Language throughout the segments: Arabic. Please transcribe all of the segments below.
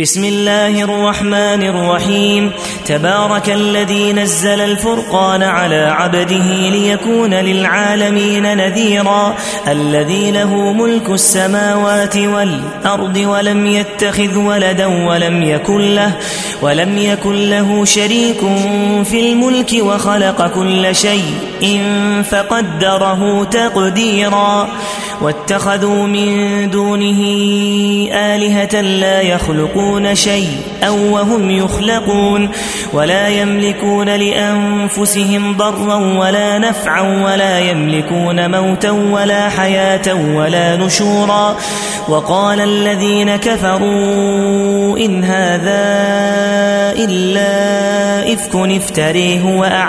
بسم الله الرحمن الرحيم. تبارك الذي نزل الفرقان على عبده ليكون للعالمين نذيرا. الذي له ملك السماوات والأرض ولم يتخذ ولدا ولم يكن له شريك في الملك وخلق كل شيء فقدره تقديرا. واتخذوا من دونه آلهة لا يخلقون شيئا وهم يخلقون ولا يملكون لأنفسهم ضرا ولا نفعا ولا يملكون موتا ولا حياة ولا نشورا. وقال الذين كفروا إن هذا إلا إفك افتريه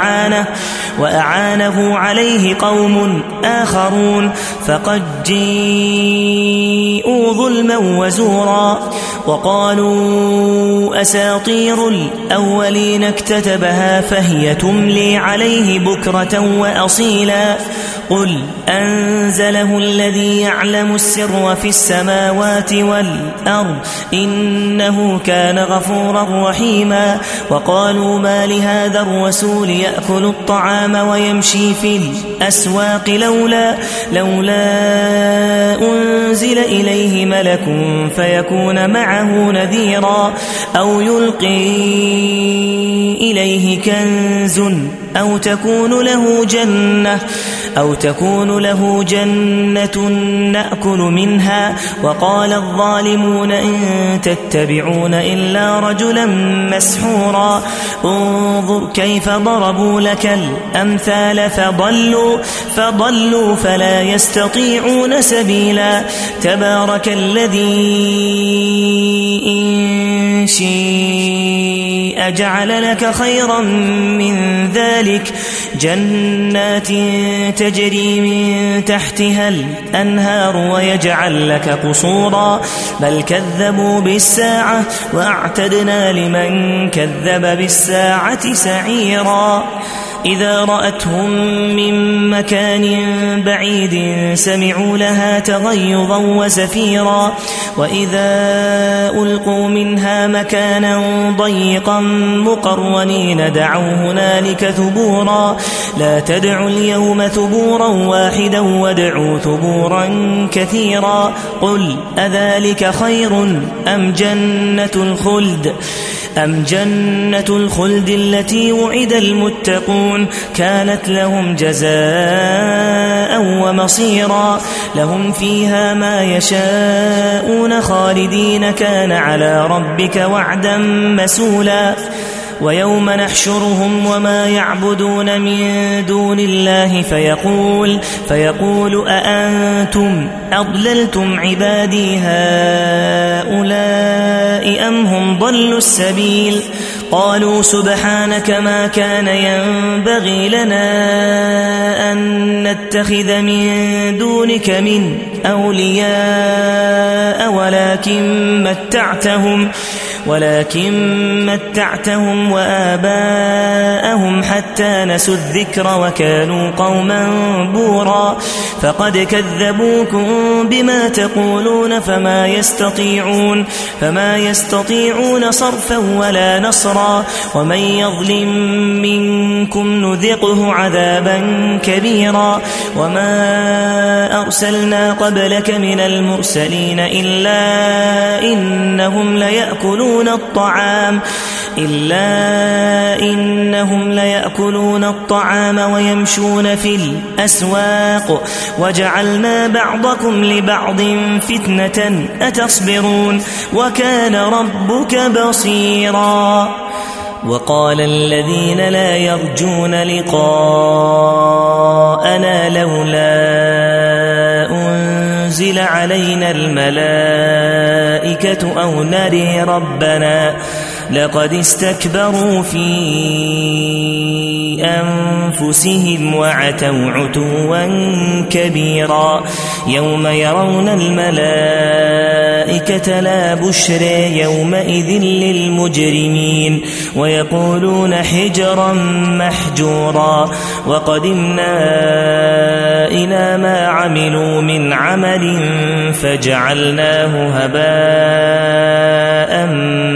وأعانه عليه قوم آخرون فقد جيءوا ظلما وزورا. وقالوا أساطير الأولين اكتتبها فهي تملي عليه بكرة وأصيلا. قل أنزله الذي يعلم السر في السماوات والأرض إنه كان غفورا رحيما. وقالوا ما لهذا الرسول يأكل الطعام ويمشي في الأسواق لولا أنزل إليه ملك فيكون معه نذيرا أو يلقي إليه كنز أو تكون له جنة نأكل منها. وقال الظالمون إن تتبعون إلا رجلا مسحورا. انظر كيف ضربوا لك الأمثال فضلوا فلا يستطيعون سبيلا. تبارك الذي إن شاء جعل لك خيرا من ذلك جنات تجري من تحتها الأنهار ويجعل لك قصورا. بل كذبوا بالساعة وأعتدنا لمن كذب بالساعة سعيرا. إذا رأتهم من مكان بعيد سمعوا لها تغيظا وزفيرا. وإذا ألقوا منها مكانا ضيقا مقرنين دعوا هنالك ثبورا. لا تدعوا اليوم ثبورا واحدا وادعوا ثبورا كثيرا. قل أذلك خير أم جنة الخلد التي وعد المتقون كانت لهم جزاء ومصيرا. لهم فيها ما يشاءون خالدين كان على ربك وعدا مسولا. ويوم نحشرهم وما يعبدون من دون الله فيقول أأنتم أضللتم عبادي هؤلاء أم هم ضلوا السبيل. قالوا سبحانك ما كان ينبغي لنا أن نتخذ من دونك من أولياء ولكن متعتهم وآباءهم حتى نسوا الذكر وكانوا قوما بورا. فقد كذبوكم بما تقولون فما يستطيعون صرفا ولا نصرا. ومن يظلم منكم نذقه عذابا كبيرا. وما أرسلنا قبلك من المرسلين إلا إنهم ليأكلون الطعام ويمشون في الأسواق وجعلنا بعضكم لبعض فتنة أتصبرون وكان ربك بصيرا. وقال الذين لا يرجون لقاءنا لولا أنزل علينا الملائكة أو نري ربنا لقد استكبروا في أنفسهم وعتوا عتوا كبيرا. يوم يرون الملائكة لا بشرى يومئذ للمجرمين ويقولون حجرا محجورا. وقدمنا إلى ما عملوا من عمل فجعلناه هباء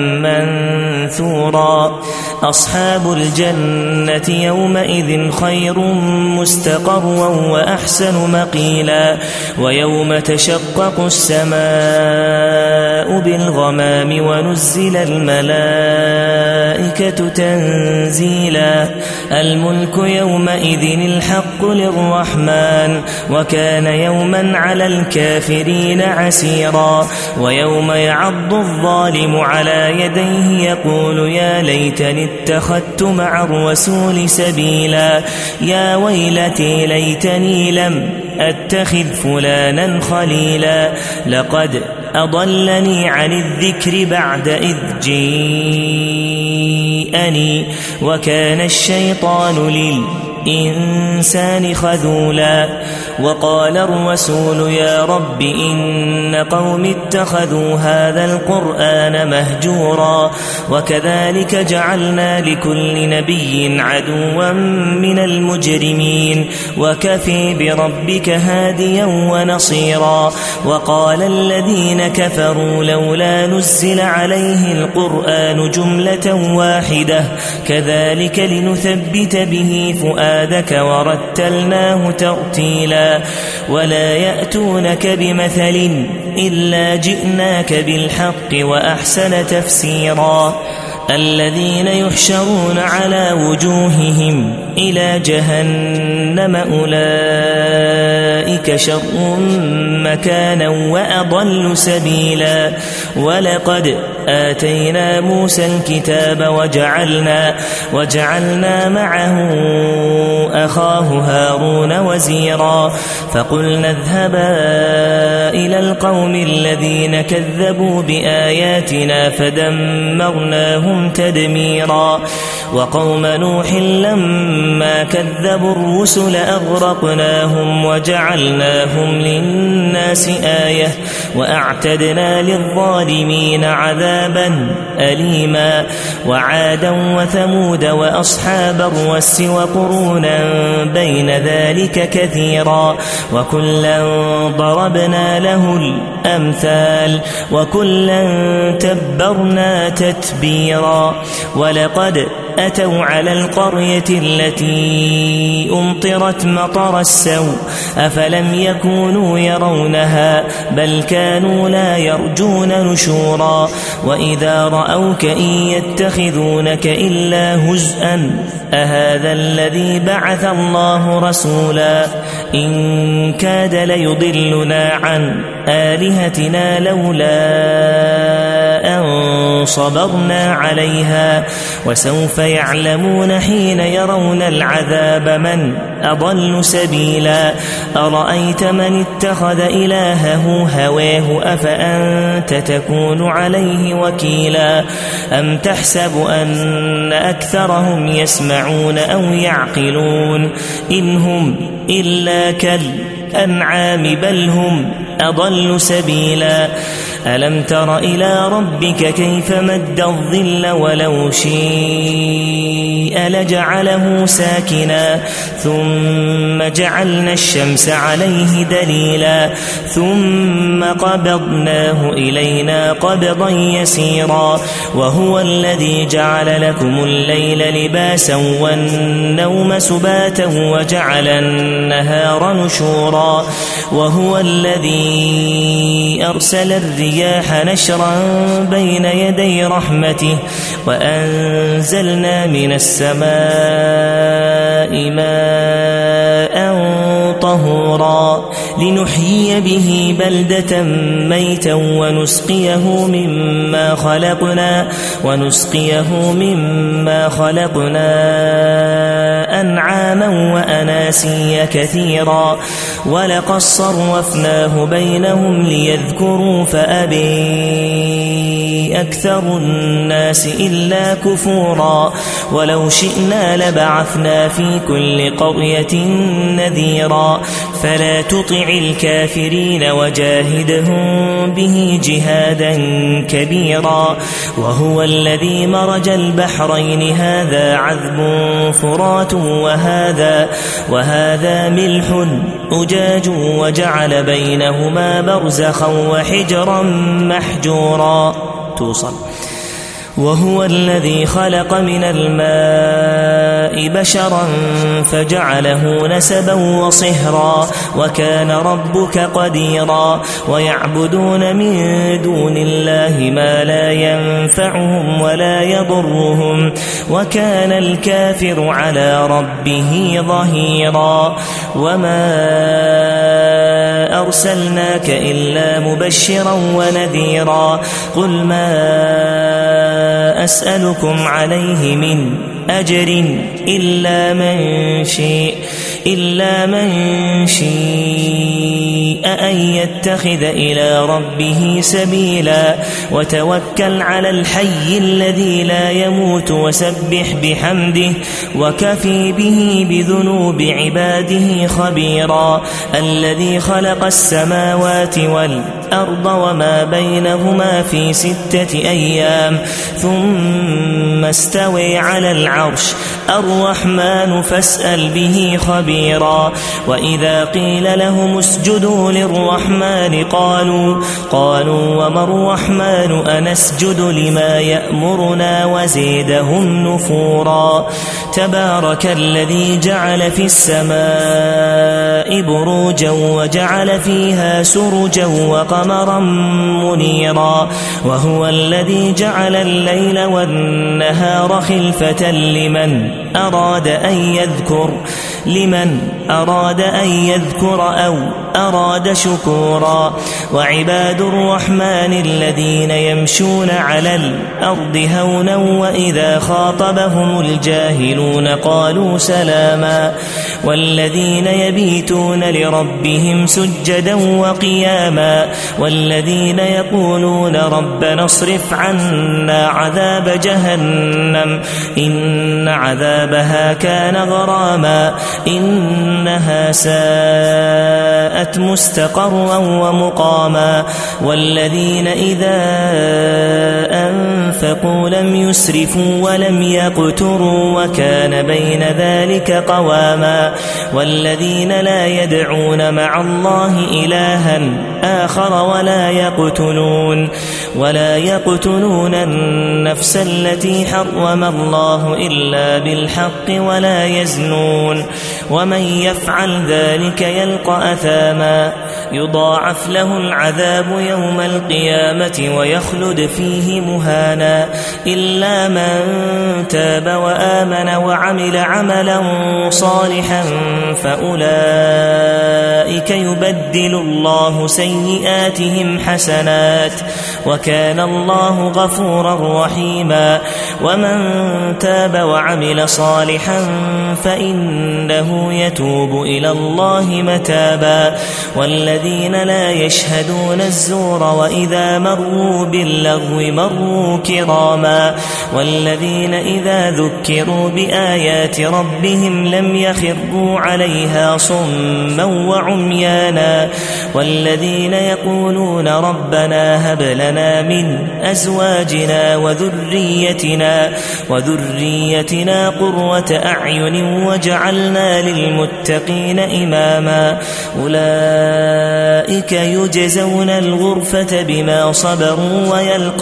منثورا أصحاب الجنة يومئذ خير مستقرا وأحسن مقيلا ويوم تشقق السماء بالغمام ونزل الملائكة تنزيلا الملك يومئذ الحق للرحمن وكان يوما على الكافرين عسيرا ويوم يعض الظالم على يديه يقول يا ليتني اتخذت مع الرسول سبيلا يا ويلتي ليتني لم أتخذ فلانا خليلا لقد أضلني عن الذكر بعد إذ جيءني وكان الشيطان للإنسان خذولا وقال الرسول يا رب إن قوم اتخذوا هذا القرآن مهجورا وكذلك جعلنا لكل نبي عدوا من المجرمين وكفي بربك هاديا ونصيرا وقال الذين كفروا لولا نزل عليه القرآن جملة واحدة كذلك لنثبت به فؤادك ورتلناه ترتيلا ولا يأتونك بمثل إلا جئناك بالحق وأحسن تفسيرا الذين يحشرون على وجوههم إلى جهنم أولئك شر مكانا وأضل سبيلا ولقد آتينا موسى الكتاب وجعلنا معه أخاه هارون وزيرا فقلنا اذهبا إلى القوم الذين كذبوا بآياتنا فدمرناهم تدميرا وقوم نوح لما كذبوا الرسل أغرقناهم وجعلناهم للناس آية وأعتدنا للظالمين عذابا أليما وعادا وثمود وأصحاب الرس وقرونا بين ذلك كثيرا وكلا ضربنا له الأمثال وكلا تبرنا تتبيرا ولقد أتوا على القرية التي أمطرت مطر السوء أفلم يكونوا يرونها بل كانوا لا يرجون نشورا وإذا رأوك إن يتخذونك إلا هزءا أهذا الذي بعث الله رسولا إن كاد ليضلنا عن آلهتنا لولا أن صبرنا عليها وسوف يعلمون حين يرون العذاب من أضل سبيلا أرأيت من اتخذ إلهه هواه أفأنت تكون عليه وكيلا أم تحسب أن أكثرهم يسمعون أو يعقلون إن هم إلا كالأنعام بل هم أضل سبيلا ألم تر إلى ربك كيف مد الظل ولو شيء لجعله ساكنا ثم جعلنا الشمس عليه دليلا ثم قبضناه إلينا قبضا يسيرا وهو الذي جعل لكم الليل لباسا والنوم سباتا وجعل النهار نشورا وهو الذي أرسل الرياح نشرا بين يدي رحمته وأنزلنا من السماء ماء طهورا لنحيي به بلدة ميتا ونسقيه مما خلقنا أنعاما وأناسيا كثيرا ولقد صرفناه بينهم ليذكروا فأبي أكثر الناس إلا كفورا ولو شئنا لبعثنا في كل قرية نذيرا فلا تطع الكافرين وجاهدهم به جهادا كبيرا وهو الذي مرج البحرين هذا عذب فرات وهذا ملح أجاج وجعل بينهما برزخا وحجرا محجورا توصل وهو الذي خلق من الماء بشرا فجعله نسبا وصهرا وكان ربك قديرا ويعبدون من دون الله ما لا ينفعهم ولا يضرهم وكان الكافر على ربه ظهيرا وما أرسلناك إلا مبشرا ونذيرا قل ما أسألكم عليه من أجر إلا من شيء أن يتخذ إلى ربه سبيلا وتوكل على الحي الذي لا يموت وسبح بحمده وكفي به بذنوب عباده خبيرا الذي خلق السماوات والأرض وما بينهما في 6 أيام ثم استوى على العرش الرحمن فاسأل به خبيرا وإذا قيل لهم اسجدوا للرحمن قالوا وما الرحمن أنسجد لما يأمرنا وزيدهم نفورا تبارك الذي جعل في السماء بروجا وجعل فيها سرجا وقمرا منيرا وهو الذي جعل الليل والنهار خلفة لمن أراد أن يذكر أو أراد شكورا وعباد الرحمن الذين يمشون على الأرض هونا وإذا خاطبهم الجاهلون قالوا سلاما والذين يبيتون لربهم سجدا وقياما والذين يقولون ربنا اصرف عنا عذاب جهنم إن عذابها كان غراما إنها ساءت مستقرا ومقاما والذين إذا أنفقوا لم يسرفوا ولم يقتروا وكان بين ذلك قواما والذين لا يدعون مع الله إلها آخر ولا يقتلون النفس التي حرم الله إلا بالحق ولا يزنون ومن يفعل ذلك يلقى أثاما يضاعف له العذاب يوم القيامة ويخلد فيه مهانا إلا من تاب وآمن وعمل عملا صالحا فأولئك يبدل الله سيئاتهم حسنات وكان الله غفورا رحيما ومن تاب وعمل صالحا فإنه يتوب إلى الله متابا والذين لا يشهدون الزور وإذا مروا باللغو مروا كراما والذين إذا ذكروا بآيات ربهم لم يخروا عليها صما وعميانا والذين يقولون ربنا هب لنا من أزواجنا وذريتنا قرة أعين وجعلنا للمتقين إماما أولئك يجزون الغرفة بما صبروا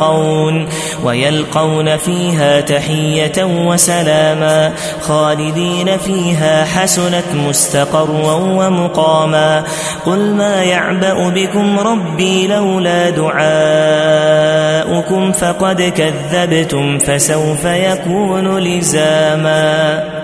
ويلقون فيها تحية وسلاما خالدين فيها حسنت مستقرا ومقاما قل ما يعبأ بكم ربي لولا دعاؤكم فقد كذبتم فسوف يكون لزاما